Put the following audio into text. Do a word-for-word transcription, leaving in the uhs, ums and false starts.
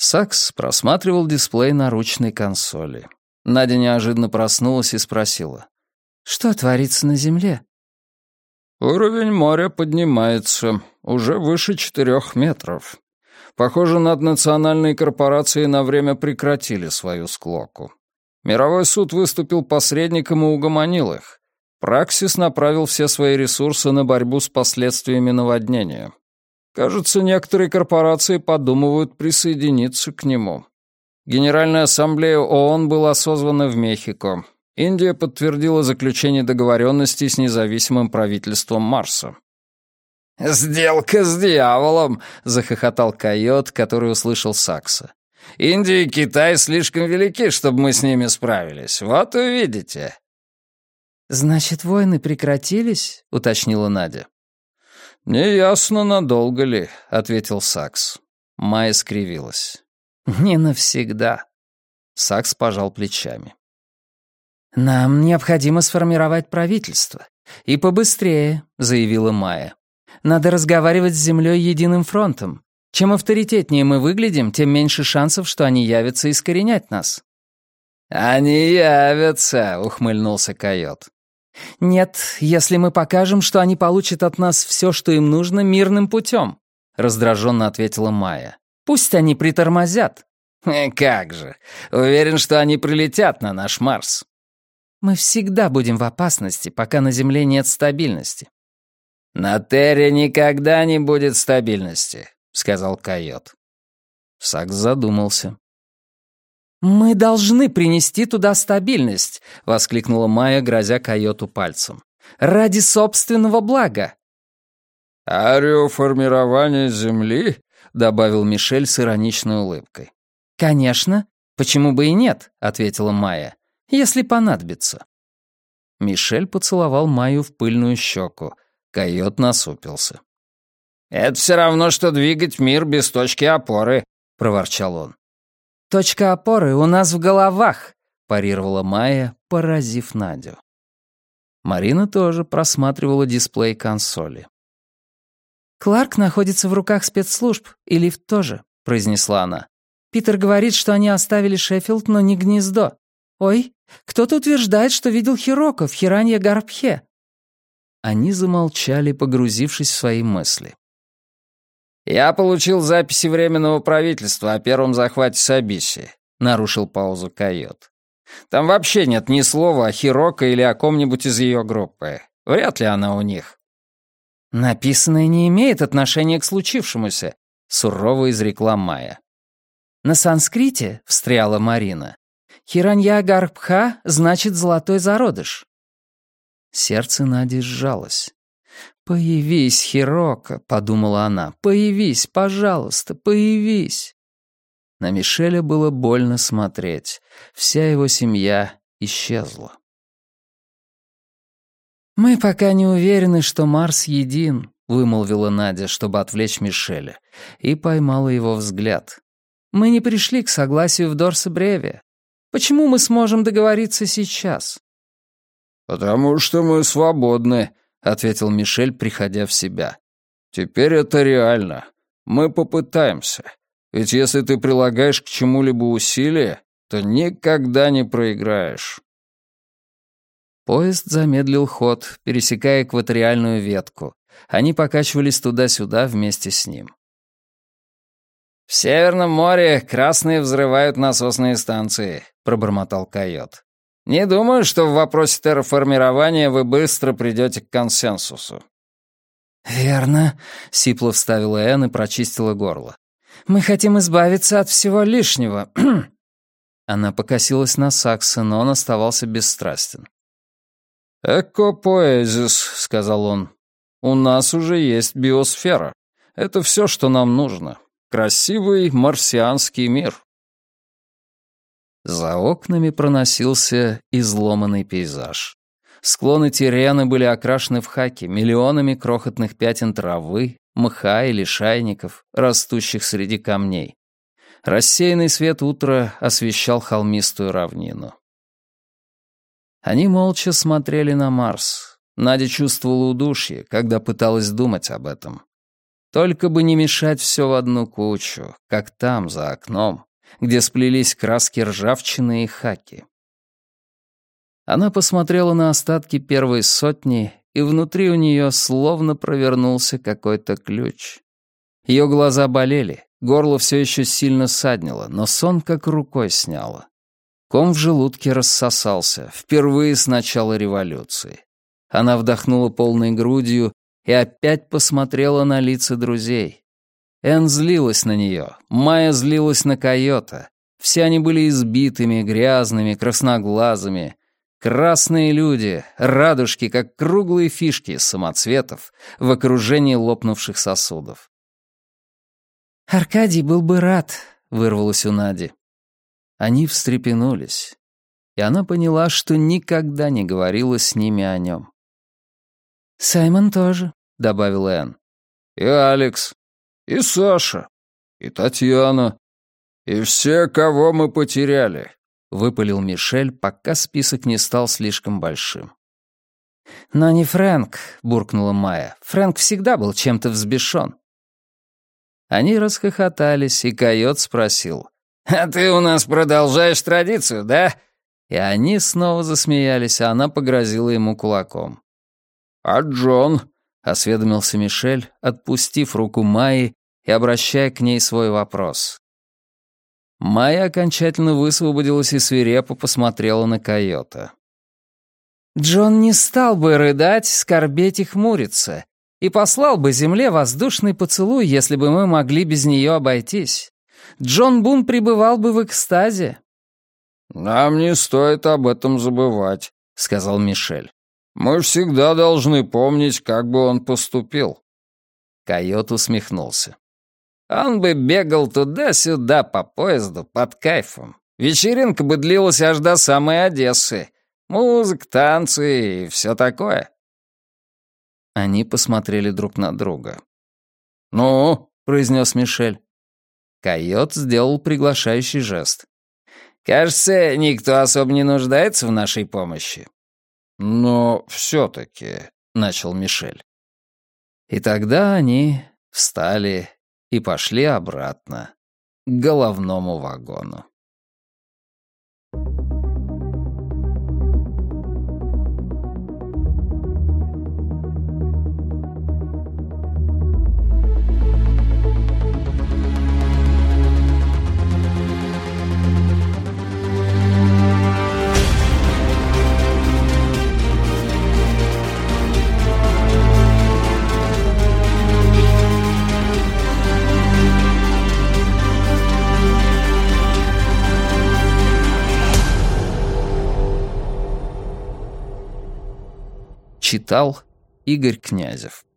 Сакс просматривал дисплей наручной консоли. Надя неожиданно проснулась и спросила. «Что творится на Земле?» «Уровень моря поднимается, уже выше четырех метров. Похоже, наднациональные корпорации на время прекратили свою склоку. Мировой суд выступил посредником и угомонил их. Праксис направил все свои ресурсы на борьбу с последствиями наводнения. Кажется, некоторые корпорации подумывают присоединиться к нему. Генеральная ассамблея ООН была созвана в Мехико. Индия подтвердила заключение договоренностей с независимым правительством Марса. «Сделка с дьяволом!» — захохотал койот, который услышал Сакса. «Индия и Китай слишком велики, чтобы мы с ними справились. Вот увидите». «Значит, войны прекратились?» — уточнила Надя. «Неясно, надолго ли», — ответил Сакс. Майя скривилась. «Не навсегда». Сакс пожал плечами. «Нам необходимо сформировать правительство. И побыстрее», — заявила Майя. «Надо разговаривать с Землей единым фронтом. Чем авторитетнее мы выглядим, тем меньше шансов, что они явятся искоренять нас». «Они явятся», — ухмыльнулся койот. «Нет, если мы покажем, что они получат от нас все, что им нужно, мирным путем», — раздраженно ответила Майя. «Пусть они притормозят». «Как же! Уверен, что они прилетят на наш Марс». «Мы всегда будем в опасности, пока на Земле нет стабильности». «На Терре никогда не будет стабильности», — сказал койот. Сакс задумался. «Мы должны принести туда стабильность», — воскликнула Майя, грозя койоту пальцем. «Ради собственного блага». «Аэроформирование Земли?» — добавил Мишель с ироничной улыбкой. «Конечно. Почему бы и нет?» — ответила Майя. «Если понадобится». Мишель поцеловал Майю в пыльную щеку. Койот насупился. «Это все равно, что двигать мир без точки опоры», — проворчал он. «Точка опоры у нас в головах», — парировала Майя, поразив Надю. Марина тоже просматривала дисплей консоли. «Кларк находится в руках спецслужб, и лифт тоже», — произнесла она. «Питер говорит, что они оставили Шеффилд, но не гнездо. Ой, кто-то утверждает, что видел Хироко в Хиранья-Гарбхе». Они замолчали, погрузившись в свои мысли. «Я получил записи Временного правительства о первом захвате Сабиси», — нарушил паузу койот. «Там вообще нет ни слова о Хироко или о ком-нибудь из ее группы. Вряд ли она у них». «Написанное не имеет отношения к случившемуся», — сурово изрекла Майя. «На санскрите», — встряла Марина, «Хиранья-Гарбха значит «золотой зародыш». Сердце Нади сжалось. «Появись, Хироко», — подумала она, — «появись, пожалуйста, появись». На Мишеля было больно смотреть. Вся его семья исчезла. «Мы пока не уверены, что Марс един», — вымолвила Надя, чтобы отвлечь Мишеля, и поймала его взгляд. «Мы не пришли к согласию в Дорсе-Бреве. Почему мы сможем договориться сейчас?» «Потому что мы свободны», — ответил Мишель, приходя в себя. «Теперь это реально. Мы попытаемся. Ведь если ты прилагаешь к чему-либо усилия, то никогда не проиграешь». Поезд замедлил ход, пересекая экваториальную ветку. Они покачивались туда-сюда вместе с ним. «В Северном море красные взрывают насосные станции», — пробормотал койот. «Не думаю, что в вопросе терраформирования вы быстро придете к консенсусу». «Верно», — сипло вставила Энн и прочистила горло. «Мы хотим избавиться от всего лишнего». Она покосилась на Сакса, но он оставался бесстрастен. «Экопоэзис», — сказал он. «У нас уже есть биосфера. Это все, что нам нужно. Красивый марсианский мир». За окнами проносился изломанный пейзаж. Склоны Тирены были окрашены в хаки миллионами крохотных пятен травы, мха и лишайников, растущих среди камней. Рассеянный свет утра освещал холмистую равнину. Они молча смотрели на Марс. Надя чувствовала удушье, когда пыталась думать об этом. Только бы не мешать все в одну кучу, как там, за окном, где сплелись краски ржавчины и хаки. Она посмотрела на остатки первой сотни, и внутри у нее словно провернулся какой-то ключ. Ее глаза болели, горло все еще сильно саднило, но сон как рукой сняло. Ком в желудке рассосался, впервые с начала революции. Она вдохнула полной грудью и опять посмотрела на лица друзей. Энн злилась на нее, Майя злилась на Койота. Все они были избитыми, грязными, красноглазыми. Красные люди, радужки, как круглые фишки из самоцветов в окружении лопнувших сосудов. «Аркадий был бы рад», — вырвалось у Нади. Они встрепенулись, и она поняла, что никогда не говорила с ними о нем. «Саймон тоже», — добавил Энн. «И Алекс, и Саша, и Татьяна, и все, кого мы потеряли», — выпалил Мишель, пока список не стал слишком большим. «Но не Фрэнк», — буркнула Майя. «Фрэнк всегда был чем-то взбешен». Они расхохотались, и Койот спросил: «А ты у нас продолжаешь традицию, да?» И они снова засмеялись, а она погрозила ему кулаком. «А Джон?» — осведомился Мишель, отпустив руку Майи и обращая к ней свой вопрос. Майя окончательно высвободилась и свирепо посмотрела на Койота. «Джон не стал бы рыдать, скорбеть и хмуриться, и послал бы земле воздушный поцелуй, если бы мы могли без нее обойтись. Джон Бун пребывал бы в экстазе». «Нам не стоит об этом забывать», — сказал Мишель. «Мы всегда должны помнить, как бы он поступил». Койот усмехнулся. «Он бы бегал туда-сюда по поезду под кайфом. Вечеринка бы длилась аж до самой Одессы. Музыка, танцы и все такое». Они посмотрели друг на друга. «Ну?» — произнес Мишель. Койот сделал приглашающий жест. «Кажется, никто особо не нуждается в нашей помощи». «Но все-таки», — начал Мишель. И тогда они встали и пошли обратно к головному вагону. Читал Игорь Князев.